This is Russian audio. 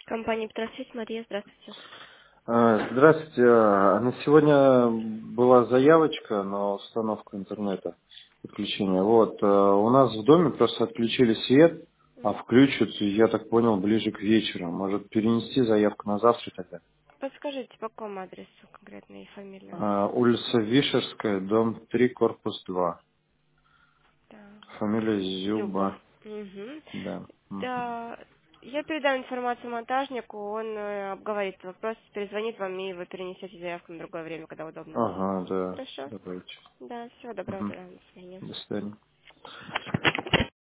Компания «Петросвет», Мария, здравствуйте. Здравствуйте. На сегодня была заявочка на установку интернета, подключение. Вот, у нас в доме просто отключили свет, а Мгм. включат, я так понял, ближе к вечеру. Может, перенести заявку на завтра тогда? Подскажите, по какому адресу конкретно и фамилию? Улица Вишерская, дом 3, корпус 2. Так, Фамилия Зюба. Зюба. Угу. Да. Мгм. Да, я передам информацию монтажнику, он обговорит вопрос, перезвонит вам, и вы перенесете заявку на другое время, когда удобно будет. Ага, да. Хорошо? Давайте. Да, всего доброго, Мгм. до свидания. До свидания.